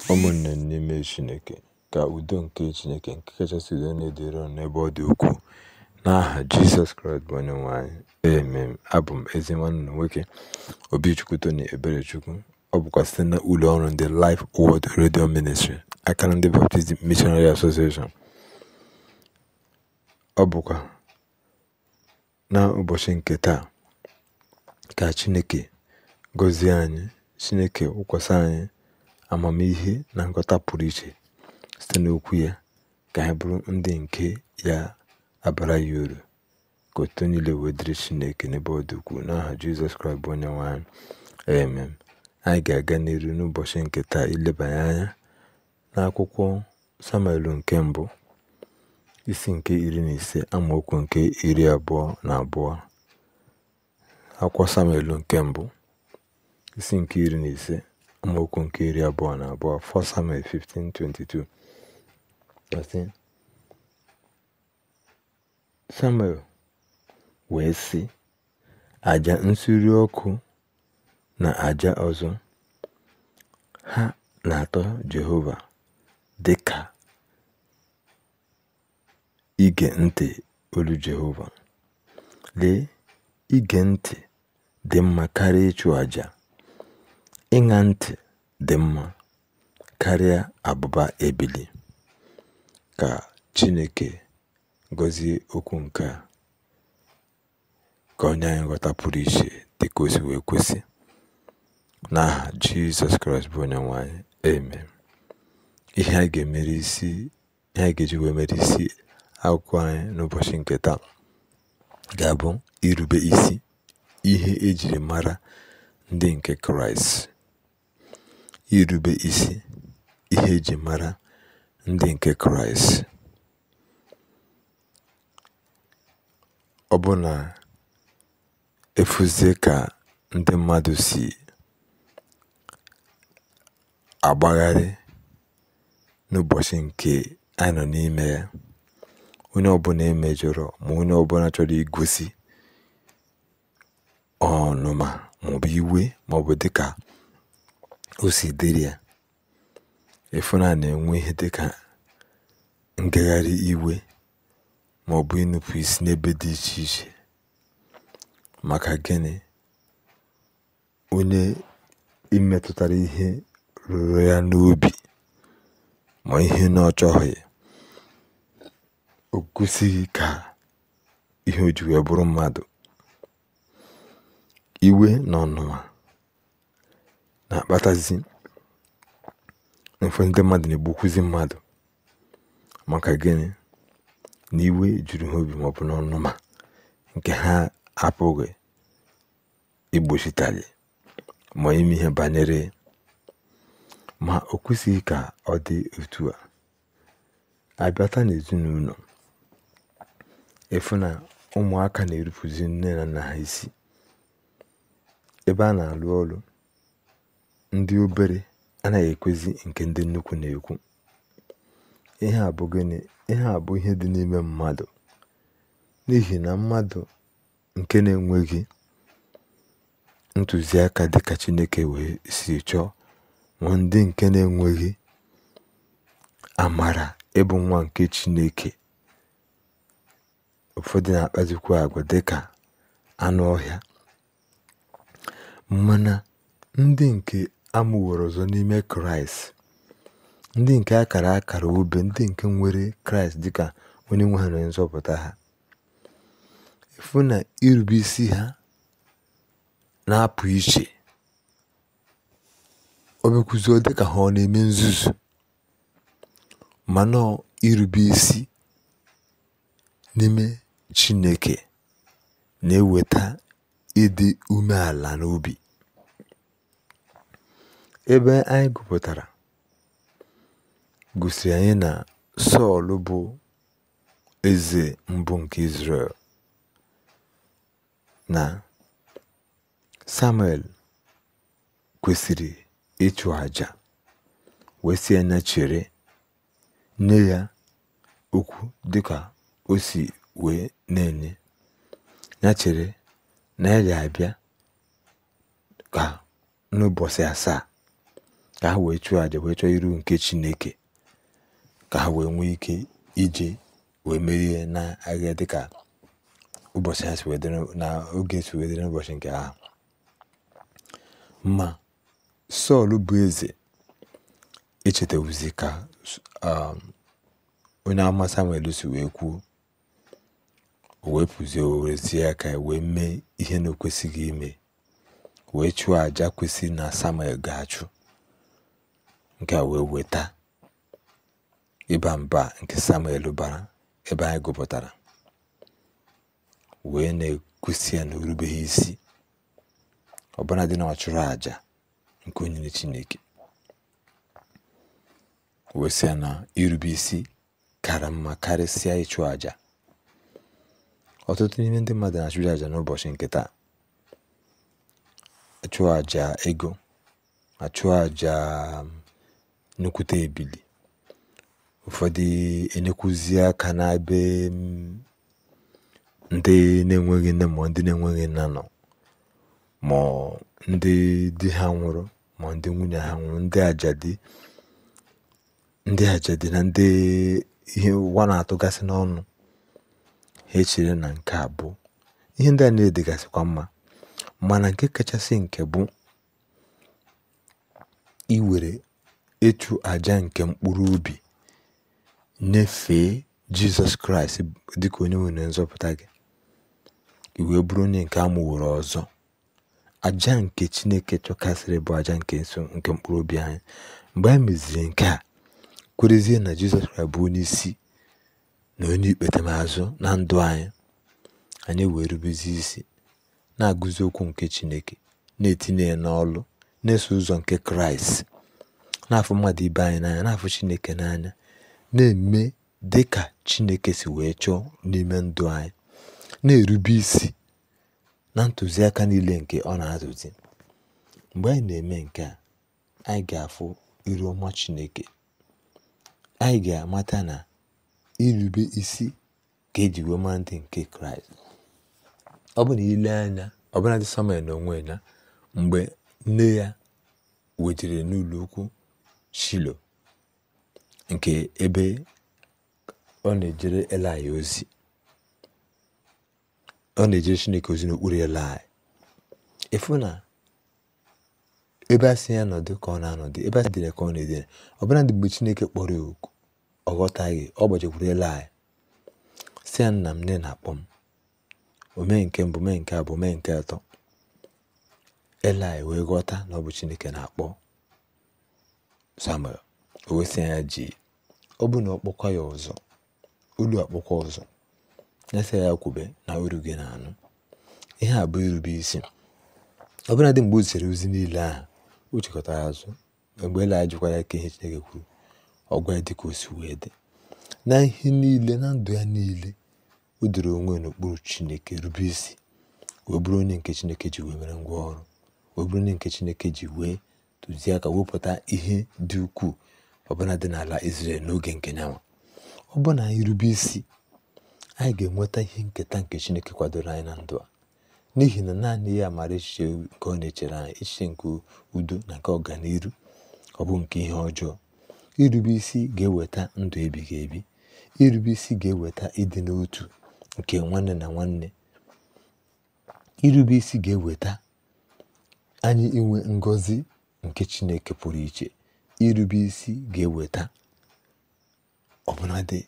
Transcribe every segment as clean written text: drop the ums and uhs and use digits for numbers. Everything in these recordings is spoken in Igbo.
ụmụnne n'ime Chineke, ka udo nke Chineke nke kachasị udo na-edere unu n'ebe ọ dị ukwuu n'aha Jizọs Kraịst bụ Onyenwe anyị. Amen. Abụ m ezi nwanne unu nwoke Obichukwu Tony Eberechukwu. Ọ bụkwa site na ụlọ ọrụ ndị Life Word Radio Ministry, akara ndị Baptist Missionary Association. Ọ bụkwa na ụbọchị nke taa ka Chineke gọzie anyị, Chineke wụkwasị anyị amamihe na nghọta pụrụ iche site n'okwu ya, ka anyị bụrụ ndị nke ya abara ya uru. Ka otuto niile wee dịrị Chineke n'ebe ọ dị ukwuu n'aha Jizọs Kraịst bụ Onyenwe anyị. Amen. Anyị ga-aga n'iru n'ụbọchị nke taa ilebanye anya n'akwụkwọ Samuel nke mbụ, isi nke 15 amaokwu nke 22. Akwụkwọ Samuel nke mbụ, isi nke 15 amaokwu nke 22. 1 Samuel 15:22. Samuel wee sị, aja nsure ọkụ na aja ọzọ ha na-atọ Jehova dị ka ige ntị olu Jehova. Lee, ige ntị dị mma karịa ịchụ aja, ịṅa ntị dị mma karịa abụba ebili. Ka Chineke gọzie okwu nke a, ka onye anyị nghọta pụrụ iche dị ka o si wee kwesị n'aha Jizọs Kraịst bụ Onyenwe anyị. Amen. Ihe anyị ga-eji wee mere isi akwụkwọ anyị n'ụbọchị nke taa ga-abụ irube isi ihe ejiri mara ndị nke Kraịst. Irube isi ihe eji mara ndị nke Kraịst. Ọ bụ na efuzie ka ndị mmadụ si agbagharị n'ụbọchị nke anyị nọ n'ime ya, onye ọbụla emejọrọ ma onye ọbụla chọrọ igosi ọnụma maọbụ iwe maọbụ dịka o si dịrị ya, efuna na-enwe ihe dịka ngagharị iwe maọbụ ịnụpụ isi n'ebe dị iche iche. Maka gịnị? Onye imetụtara ihe ruru ya n'obi ma ihe na ọ chọghị, o gosighị ka ihe o ji wee bụrụ mmadụ. Iwe na ọnụma na-akpatazi ụfọdụ ndị mmadụ na-egbukwuzi mmadụ. Maka gịnị? Na iwe juru ha obi maọbụ na ọnụma nke ha apụghị igbochitali ma ime ihe banyere. Ma o kwesịghị ka ọ dị otu a. Abịata n'ezinụlọ, efu na ụmụaka na-erupụzi nne na nna ha isi. Ebe a na-alụ ọrụ, ndị obere anaghị ekwezi nke ndị nnukwu na-ekwu. Ihe a bụ gịnị? Ihe a bụ ihe dị n'ime mmadụ, n'ihi na mmadụ nke na-enweghị ntụziaka dịka Chineke wee si chọọ, ma ndị nke na-enweghị amara ịbụ nwa nke Chineke, ụfọdụ na-akpazikwa agwa dịka anụ ọhịa. Mana ndị nke amụworo ọzọ n'ime Kraịst, ndị nke akara obe, ndị nke nwere Kraịst dịka onye nwe ha na nzọpụta ha, efu na irube isi ha na-apụ iche. O bekwuzo dịka ha ọ na-eme nzuzu, mana irube isi n'ime Chineke na-eweta ịdị umeala n'obi. Ebe anyị gụpụtara gosiri anyị na Sọl bụ eze mbụ nke Izrel, na Samuel kwesịrị ịchụ aja, wee sị anya chere nye ya okwu dịka o si wee na-enye ya, chere na ya ga-abịa ka n'ụbọchị 7 ka ha wee chụọ àjà wee chọọ iru nke Chineke, ka ha wee nwee ike ije wee merie na agha dịka ụbọchị ha si wee dịrị na oge si wee dịrị n'ụbọchị nke ahụ. Ma Sọl bụ eze echetawuzi ka onye amụma Samuel si wee kwuo, o wepụzie owerezie aka wee mee ihe na o kwesịghị ime, wee chụọ àjà kwesịrị na Samuel ga-achụ, nke a wee weta ịba mba nke Samuel bara ebe anyị gụpụtara, wee na-ekwusi ya na orubeghị isi ọbụna dị na ọ chụrụ àjà nke onyinye Chineke, wee sị ya na irube isi kara mma karịsịa ịchụ àjà. Ọtụtụ n'ime ndị mmadụ na-achụ àjà n'ụbọchị nke taa. Achụ àjà ego, achụ àjà nnukwute ebili, ụfọdụ enyekwuzi aka n'ebe ndị na-enweghị nne ma ndị na-enweghị nna nọ, ma ndị di ha nwụrụ ma ndị nwunye ha nwụrụ, ndị ajadi na ndị ihe ụwa na-atụgasị n'ọnụ. Ha echere na nke a bụ ihe ndị a na-edegasịkwa mma, mana nke kachasị nke bụ iwere ịchụ àjà nke mkpụrụ obi nyefee Jizọs Kraịst dịka onye nwe na nzọpụta gị, iwe bụrụ onye nke amụworo ọzọ. Àjà nke Chineke chọkasịrị bụ àjà nke mkpụrụ obi anyị. Mgbe anyị meziri nke a, kwerezie na Jizọs Kraịst bụ onye isi na onye ikpetemazụ na ndụ anyị, anyị wee rubezi isi na-agụzi okwu nke Chineke, na-etinye ya n'ọlụ, na-eso ụzọ nke Kraịst, na-afụ mmadụ ibe anyị n'anya, na-afụ Chineke n'anya, na-eme dịka Chineke si wee chọọ n'ime ndụ anyị, na-erube isi na ntụziaka niile nke ọ na-atụzi. Mgbe anyị na-eme nke a, anyị ga-afụ iru ọma Chineke. Anyị ga-amata na irube isi ka eji wee mara ndị nke Kraịst. Ọ bụ na ile anya, ọbụna dị Samuel n'onwe ya, mgbe nne ya wejere n'ụlọ ukwu Shilo, nke ebe ọ na-ejere Elai ozi, ọ na-ejere Chineke ozi n'okpuru Elai, efu na ebe a sị ya nọdụ ka ọ na-anọdụ, ebe a dịrị ka ọ na-edere. Ọbụna dị mgbe Chineke kpọrọ ya oku, ọ ghọtaghị. Ọ gbajekwuru Elai sị ya, nna m nne na-akpọ m, o mee nke mbụ, mee nke abụọ, mee nke atọ. Elai wee ghọta na ọ bụ Chineke na-akpọ Samuel. O wee sị ya ji, ọ bụ na ọ kpọkwa ya ọzọ, olu akpọkwa ọzọ, na-ese ya kwube na uru gị na-anụ. Ihe a bụ irube isi. Ọbụna dị mgbe o zisere ozi niile ahụ, o chịkọtara azụ mgbe Elai jụkwara ya ka ihe Chineke kwuru, ọ gwa ya dị ka o si wee dị. Na ihe niile, na ndụ ya niile, o doro onwe n'okpuru Chineke, rube isi, wee bụrụ onye nke Chineke ji wee mere ngwa ọrụ, wee bụrụ onye nke Chineke ji wee tụzie aka wepụta ihe dị ukwuu ọbụna dị n'ala Izrel n'oge nke nyanwa. Ọ bụ na anyị rube isi, anyị ga-enweta ihe nketa nke Chineke kwadoro anyị na ndụ a, n'ihi na naanị ya mara echiche nke ọ na-echere anyị, echiche nke udo na nke ọganiru, ọ bụ nke ihe ọjọọ. Irube isi ga-eweta ndụ ebighị ebi. Irube isi ga-eweta ịdị n'otu nke nwanne na nwanne. Irube isi ga-eweta anyị inwe ngọzi nke Chineke pụrụ iche. Irube isi ga-eweta ọbụnadị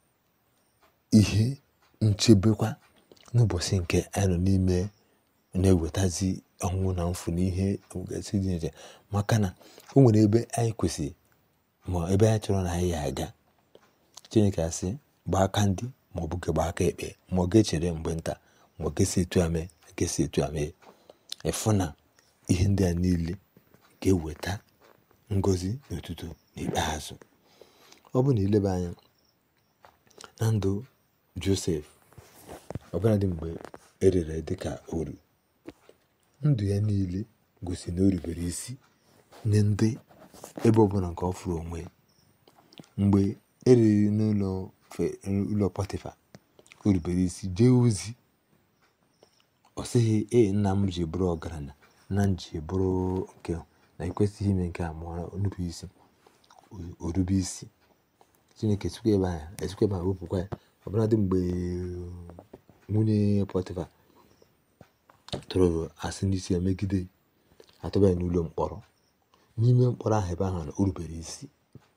ihe nchebekwa n'ụbọchị nke anyị nọ n'ime, na-ewetazi ọnwụ na mfu na ihe gasị dị iche. Maka na o nwere ebe anyị kwesịrị, ma ebe anyị chọrọ na anyị ya aga, Chineke asị gbaa aka ndị ma ọ bụ gbaa aka ekpe, ma ọ ga-echere mgbe nta, ma ọ ga-esi etu a mee, ga-esi etu a mee. Efu na ihe ndị a niile ga-eweta ngọzi n'ụtụtụ n'ikpeazụ. Ọ bụ na ileba anya na ndụ Josef, ọbụla dị mgbe erere dịka oru, ndụ ya niile gosi na o rubere isi nye ndị ebe ọbụla nke ọ fụrụ onwe. Mgbe eriri n'ụlọ Pọtịfa, o rubere isi jee ozi. Ọ sịghị nna m ji bụrụ ọgaranya, nna m ji bụrụ nke na ekwesịghị ime nke a ma nnupụ isi orube isi. Chineke esikwa ebe ahụ wepụkwa ya. Ọbụladị mgbe nwunye Pọtịfa tụrụ asị n'isi ya megide, atụba ya n'ụlọ mkpọrọ. N'ime mkpọrọ ahụ, ebe ahụ na o rubere isi.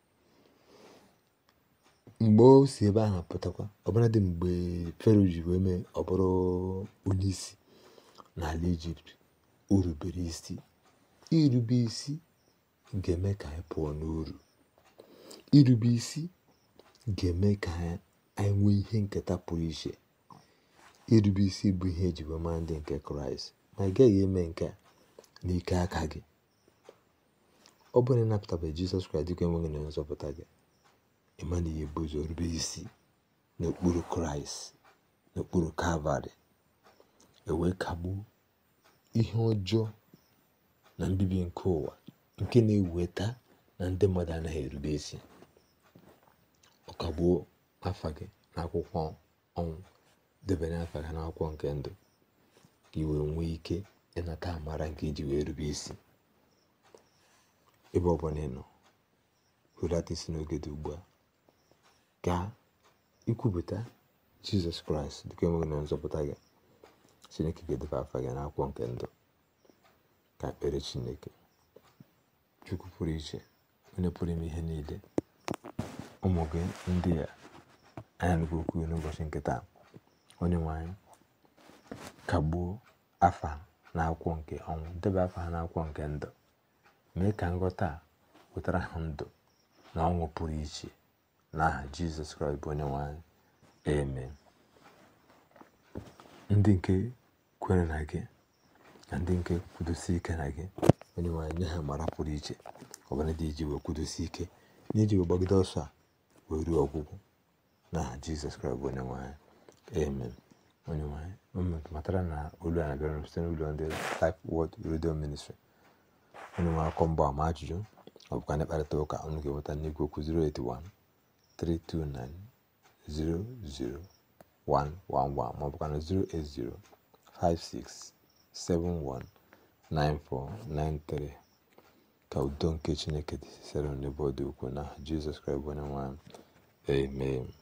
Mgbe o si ebe ahụ pụtakwa, ọbụladị mgbe Fero ji wee mee ọ bụrụ onye isi n'ala Ijipt, o rubere isi. Irube isi ga-eme ka anyị pụọ n'uru. Irube isi ga-eme ka anyị nwee ihe nketa pụrụ iche. Irube isi bụ ihe eji wee mara ndị nke Kraịst. Ma ị gaghị eme nke a n'ike aka gị. Ọ bụrụ na ị napụtabeghị Jizọs Kraịst dịka enweghị na nzọpụta gị, ị ma na ihe bụ ụzọ rube isi n'okpuru Kraịst, n'okpuru Kalvarị, ewee kagbuo ihe ọjọọ na mbibi nke ụwa nke na-eweta na ndị mmadụ anaghị erube isi. Ọ kagbuo afa gị n'akwụkwọ ọnwụ, debere afa gị n'akwụkwọ nke ndụ, ka i wee nwee ike ịnata amara nke iji wee rube isi. Ebe ọ bụla ị nọ, hụlata isi n'oge dị ugbu a, ka ikwupụta Jizọs Kraịst dịka enweghị na nzọpụta gị. Chineke ga-edebe afa gị n'akwụkwọ nke ndụ. Ka ekpere Chineke. Chukwu pụrụ iche, onye pụrụ ime ihe niile, ụmụ gị ndị a anya nnukwu okwu n'ụbọchị nke taa, onye nwe anyị, kagbuo afa n'akwụkwọ nke ọnwụ, debe afa ha n'akwụkwọ nke ndụ. Mee ka nghọta wetara ha ndụ na ọṅụ pụrụ iche n'aha Jizọs Kraịst bụ onye nwe anyị. Amen. Ndị nke kwere na gị na ndị nke kwudosi ike na gị, onye nwe anyị nye ha mara pụrụ iche, ọbụla dị iji wee kwudosi ike n'iji wee gbagide ọsọ a wee ruo ọgwụgwụ n'aha Jizọs Kraịst bụ onye nwe anyị. Amen. Onye nwe anyị, matara na olu a na-abịara site n'ụlọ ndị Life Word Radio Ministry. Onye nwe akọ mgba ama ajụjụ ọ bụkwa na mkparịta ụka, unu ga-enweta n'igwe okwu 081-329-00111 ma ọ bụkwa na 08056719493. Ka udo nke Chineke dị sere n'ebe ọ dị ukwuu na Jizọs Kraịst bụ onye nwe anyị. Amen.